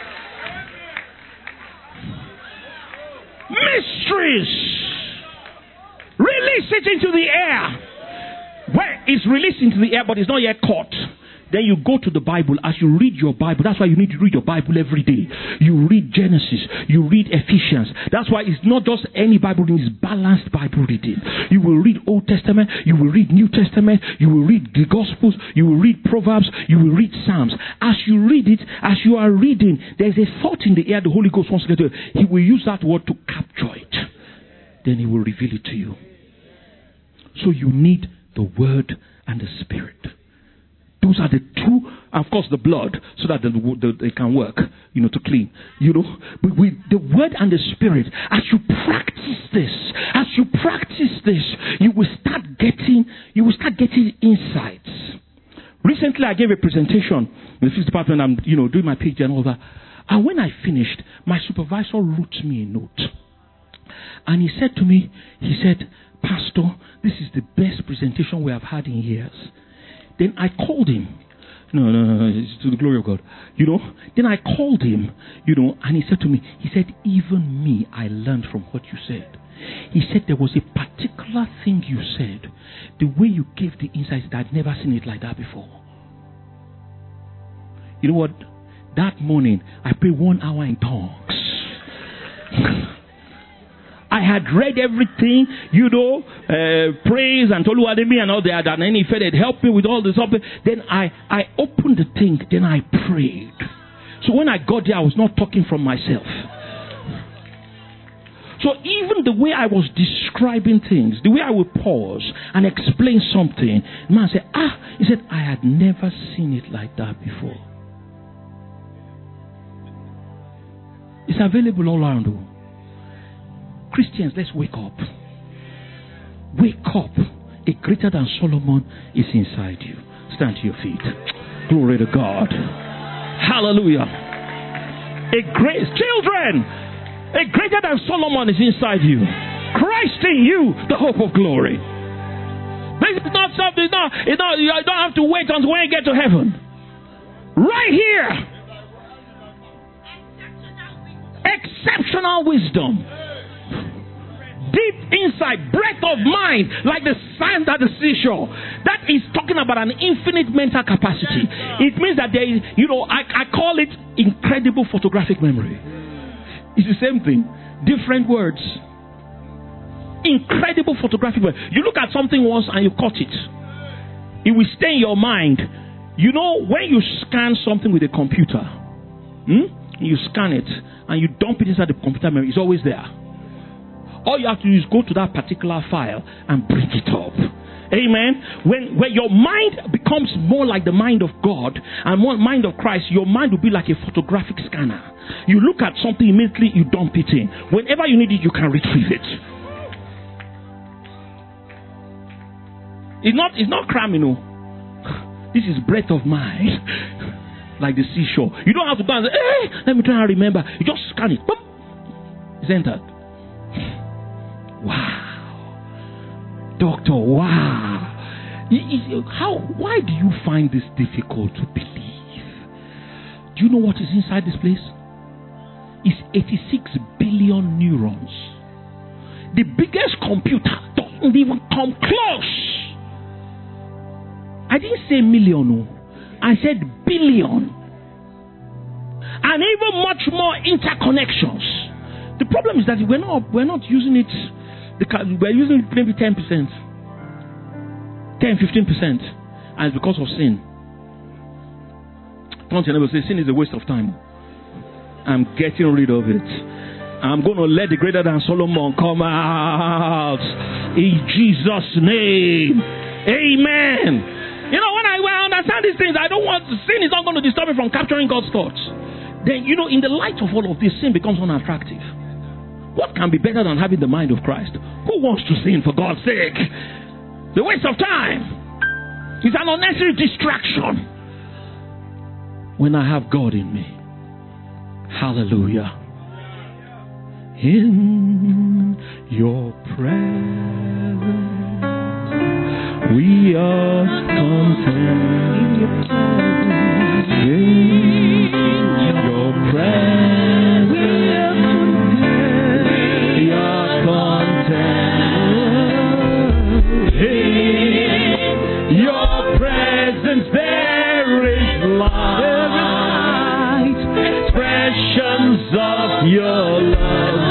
Mysteries. Release it into the air. Where it's released into the air, but it's not yet caught. Then you go to the Bible. As you read your Bible, that's why you need to read your Bible every day. You read Genesis, you read Ephesians. That's why it's not just any Bible reading, it's balanced Bible reading. You will read Old Testament, you will read New Testament, you will read the Gospels, you will read Proverbs, you will read Psalms. As you read it, as you are reading, there's a thought in the air the Holy Ghost wants to get to. He will use that word to capture it. Then He will reveal it to you. So you need the Word and the Spirit. Those are the two, of course, the blood, so that the, the, they can work, you know, to clean, you know. But with the Word and the Spirit, as you practice this, as you practice this, you will start getting, you will start getting insights. Recently, I gave a presentation in the physics department. I'm, you know, doing my PhD and all that. And when I finished, my supervisor wrote me a note, and he said to me, he said, "Pastor, this is the best presentation we have had in years." Then I called him. No, no, no, no, it's to the glory of God. You know, then I called him, you know, and he said to me, he said, "Even me, I learned from what you said." He said there was a particular thing you said. The way you gave the insights, I'd never seen it like that before. You know what? That morning, I prayed one hour in tongues. I had read everything, you know, uh, praise and Toluwademi and all that, and then he said it helped me with all this. Then I, I opened the thing, then I prayed. So when I got there, I was not talking from myself. So even the way I was describing things, the way I would pause and explain something, the man said, ah, he said, I had never seen it like that before. It's available all around you. Christians, let's wake up. Wake up. A greater than Solomon is inside you. Stand to your feet. Glory to God. Hallelujah. A great children, a greater than Solomon is inside you. Christ in you, the hope of glory. This is not something. No, it's not, you don't have to wait until when you get to heaven. Right here. Exceptional wisdom. Deep insight, breadth of mind, like the sand at the seashore. That is talking about an infinite mental capacity. It means that there is, you know, I, I call it incredible photographic memory. It's the same thing, different words. Incredible photographic memory. You look at something once and you caught it. It will stay in your mind. You know, when you scan something with a computer, hmm, you scan it and you dump it inside the computer memory, it's always there. All you have to do is go to that particular file and bring it up. Amen. When, when your mind becomes more like the mind of God and more mind of Christ, your mind will be like a photographic scanner. You look at something immediately, you dump it in. Whenever you need it, you can retrieve it. It's not, it's not crime, you know. This is breadth of mind. Like the seashore. You don't have to go and say, hey, let me try and remember. You just scan it. Boom. It's entered. Wow. Doctor, wow. How? Why do you find this difficult to believe? Do you know what is inside this place? It's eighty-six billion neurons. The biggest computer doesn't even come close. I didn't say million, no. I said billion. And even much more interconnections. The problem is that we're not, we're not using it, we're using it maybe ten percent. ten, fifteen percent. And it's because of sin. Don't you never say sin is a waste of time. I'm getting rid of it. I'm going to let the greater than Solomon come out. In Jesus' name. Amen. You know, when I, when I understand these things, I don't want, sin is not going to disturb me from capturing God's thoughts. Then, you know, in the light of all of this, sin becomes unattractive. What can be better than having the mind of Christ? Who wants to sin for God's sake? The waste of time. It's an unnecessary distraction. When I have God in me. Hallelujah. In your presence, we are content. In your presence, we are content. In your presence, there is light, expressions of your love.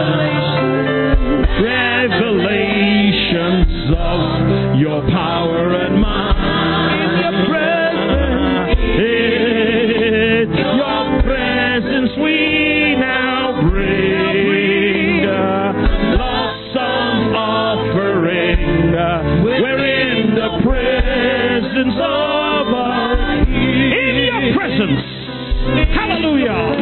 Revelations of your power and might. In your presence, in your presence we now bring a love song offering. We're in the presence of our King. In your presence. Hallelujah.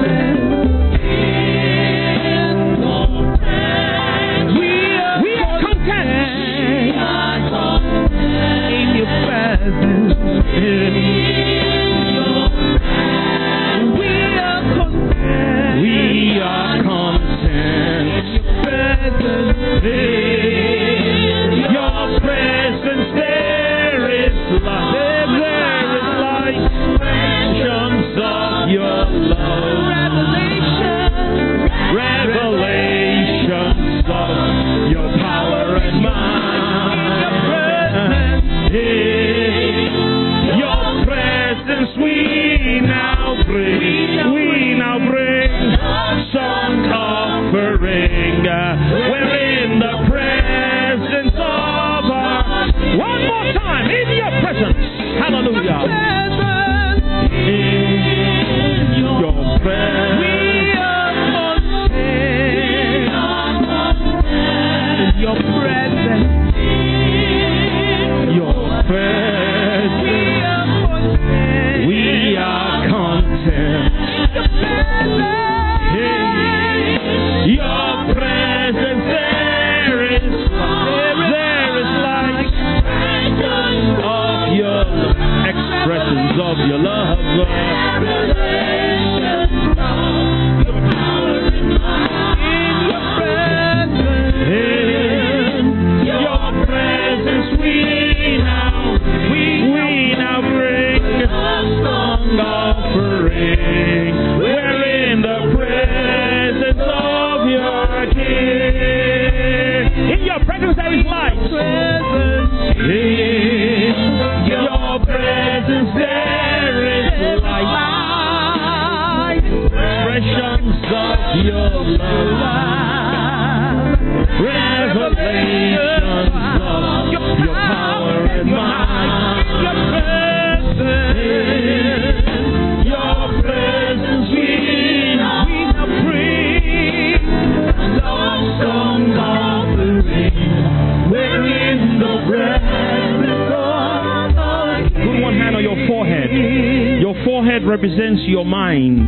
Represents your mind.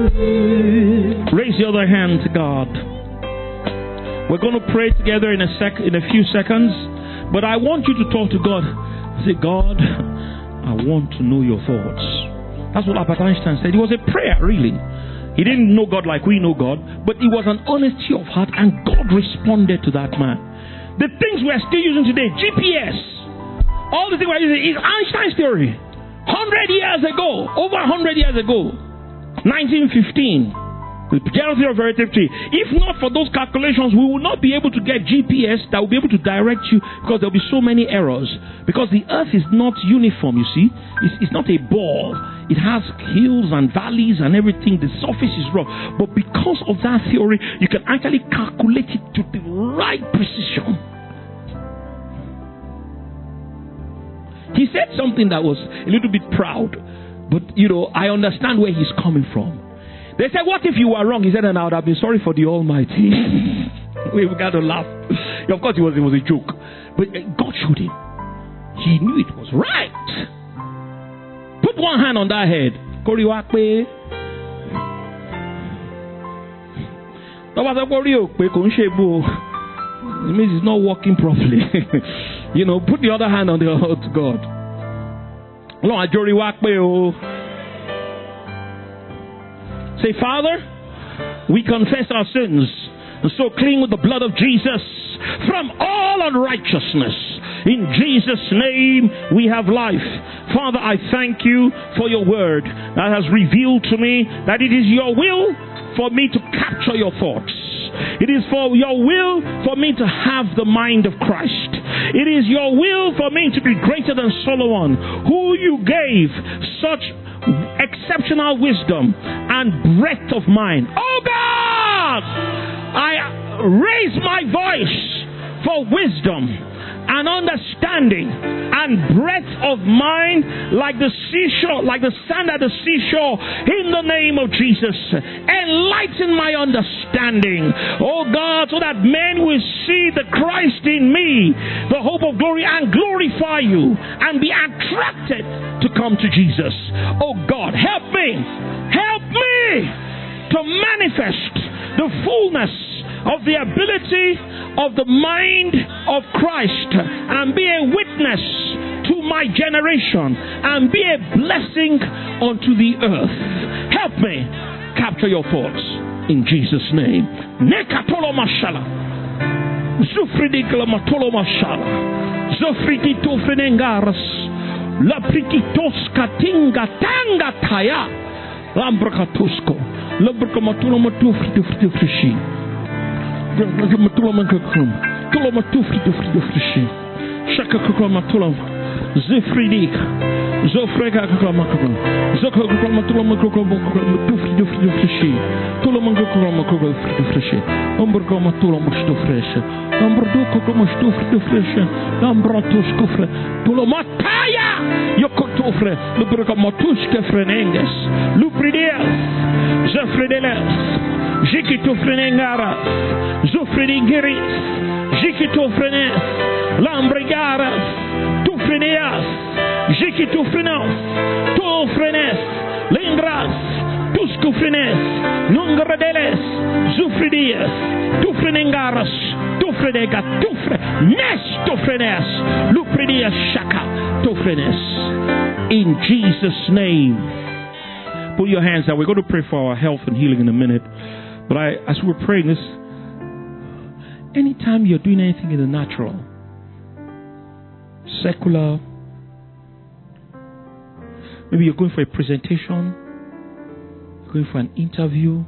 Raise your other hand to God. We're going to pray together in a sec, in a few seconds. But I want you to talk to God. Say, God, I want to know your thoughts. That's what Albert Einstein said. It was a prayer, really. He didn't know God like we know God, but it was an honesty of heart, and God responded to that man. The things we are still using today, G P S. All the things we're using is Einstein's theory. Hundred years ago, over a hundred years ago, nineteen fifteen, the general theory of relativity. If not for those calculations, we will not be able to get G P S that will be able to direct you, because there will be so many errors. Because the earth is not uniform, you see. It's, it's not a ball. It has hills and valleys and everything. The surface is rough. But because of that theory, you can actually calculate it to the right precision. He said something that was a little bit proud. But, you know, I understand where he's coming from. They said, what if you were wrong? He said, and I would have been sorry for the Almighty. We got to laugh. Of course, it was, it was a joke. But God showed him. He knew it was right. Put one hand on that head. Koriwakpe. It means it's not working properly. You know, put the other hand on the heart to God. Say, Father, we confess our sins, and so clean with the blood of Jesus from all unrighteousness. In Jesus' name we have life. Father, I thank you for your word that has revealed to me that it is your will for me to capture your thoughts. It is for your will for me to have the mind of Christ. It is your will for me to be greater than Solomon, who you gave such exceptional wisdom and breadth of mind. Oh God! I raise my voice for wisdom and understanding and breadth of mind, like the seashore, like the sand at the seashore, in the name of Jesus. Enlighten my understanding, oh God, so that men will see the Christ in me, the hope of glory, and glorify you and be attracted to come to Jesus. Oh God, help me, help me to manifest the fullness of the ability of the mind of Christ and be a witness to my generation and be a blessing unto the earth. Help me capture your thoughts in Jesus' name. Nekatolo mashala. Zufridikla matolo mashala. Zufridito fenengaras. La prikitos katinga tanga taya. Lambrakatusko. Lambrakamatolo matufridu frishi. Shaka Kuklamatulum, Zifridik, Zofrega Kuklamakum, Zoko Kuklamatulum, Dufri, Tulamangakulam, Frishi, Umbergomatulum, Stufresh, Umberdukumus, Dufresh, Umbratus Kufre, Tulamataya, Yokotufre, Lubricamatuska Frenenges, Lupridias, Zafrideles. Jikito frenengara, zufreningiri, jikito frene, lambrigara, tu freneas, jikito frenas, tu frenes, lingras, tusco frenes, nungradeles, zufridias, tu frenengaras, tu frenega, tu fre, nes tu frenes, lupridias shaka, tu frenes. In Jesus' name. Put your hands down. We're going to pray for our health and healing in a minute. But I, as we're praying this, anytime you're doing anything in the natural, secular, maybe you're going for a presentation, you're going for an interview,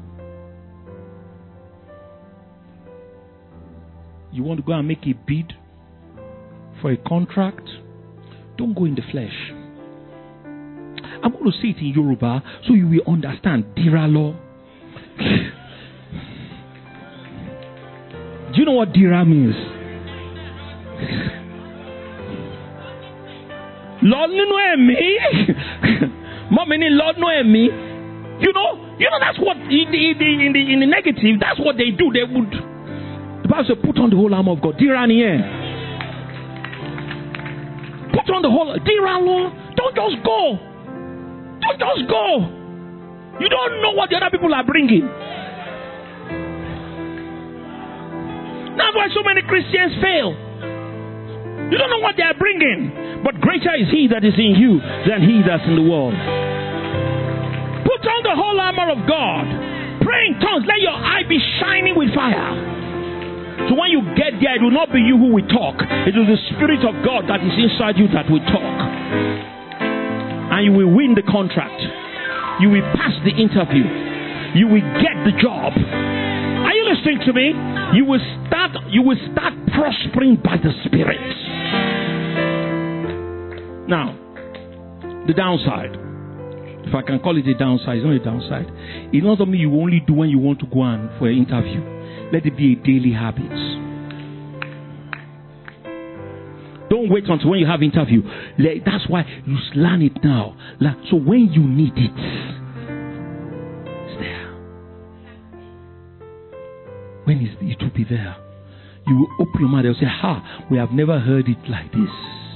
you want to go and make a bid for a contract, don't go in the flesh. I'm going to say it in Yoruba so you will understand. Diralo. Do you know what Dira means? Lord know me. Mommy, Lord know me. You know, you know that's what in the, in the in the negative. That's what they do. They would. The Bible says, put on the whole armor of God. Dira here. Put on the whole. Diralo. Don't just go. Don't just go. You don't know what the other people are bringing. That's why so many Christians fail. You don't know what they are bringing. But greater is he that is in you than he that's in the world. Put on the whole armor of God. Pray in tongues. Let your eye be shining with fire. So when you get there, it will not be you who will talk. It is the Spirit of God that is inside you that will talk. And you will win the contract. You will pass the interview. You will get the job. Are you listening to me? You will start, you will start prospering by the Spirit. Now, the downside. If I can call it a downside, it's not a downside. It's not something you only do when you want to go on for an interview. Let it be a daily habit. Don't wait until when you have interview. That's why you learn it now. So when you need it, it's there. When it will be there, you will open your mouth and say, "Ha, we have never heard it like this."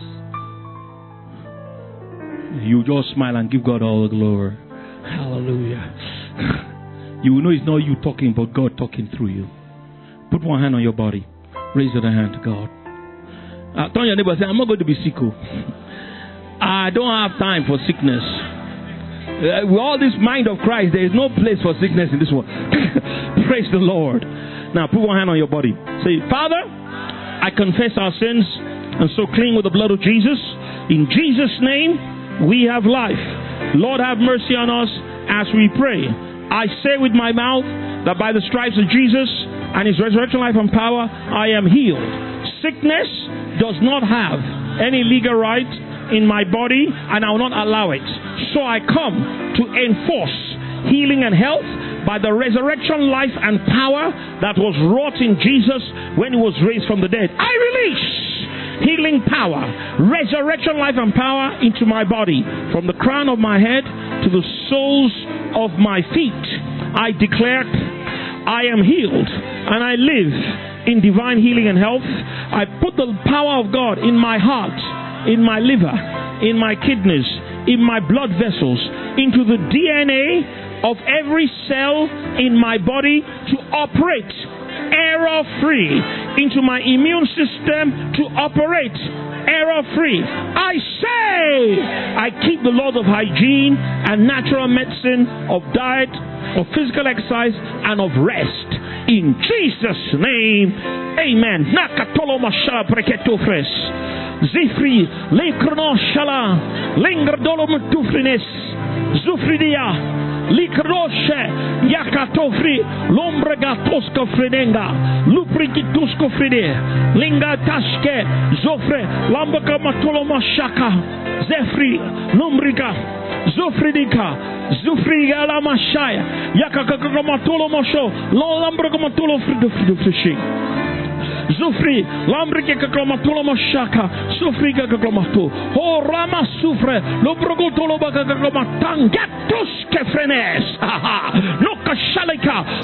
You just smile and give God all the glory. Hallelujah. You will know it's not you talking, but God talking through you. Put one hand on your body. Raise your other hand to God. Uh, turn your neighbor and say, "I'm not going to be sick. I don't have time for sickness. Uh, with all this mind of Christ, there is no place for sickness in this world." Praise the Lord. Now put one hand on your body. Say, "Father, I confess our sins and so clean with the blood of Jesus. In Jesus' name, we have life. Lord, have mercy on us as we pray. I say with my mouth that by the stripes of Jesus and his resurrection life and power, I am healed. Sickness does not have any legal right in my body, and I will not allow it. So I come to enforce healing and health by the resurrection life and power that was wrought in Jesus when he was raised from the dead. I release healing power, resurrection life and power into my body, from the crown of my head to the soles of my feet. I declare I am healed and I live in divine healing and health. I put the power of God in my heart, in my liver, in my kidneys, in my blood vessels, into the D N A of every cell in my body to operate error-free, into my immune system to operate error-free. I say, I keep the laws of hygiene and natural medicine, of diet, of physical exercise, and of rest. In Jesus' name, amen. Nakatolo mashala preketofres. Zifri, lekrono shala, lingerdolo mutufrines, zufridia. Likroshe yakatofri lombregatosko fredenga luprikitusko fride linga tashke zofre lambaka matolo mashaka zefri lombriga zofridika zufriga la mashaya yakakaka matolo mosho lo lambrega matolo frido frido frishi Zufri, lambrike kaklamatolo mashaka, sufri kaklamato, o rama sufre, lobrogotolo bakaklamatang, gatus kefrenes, no kashalika,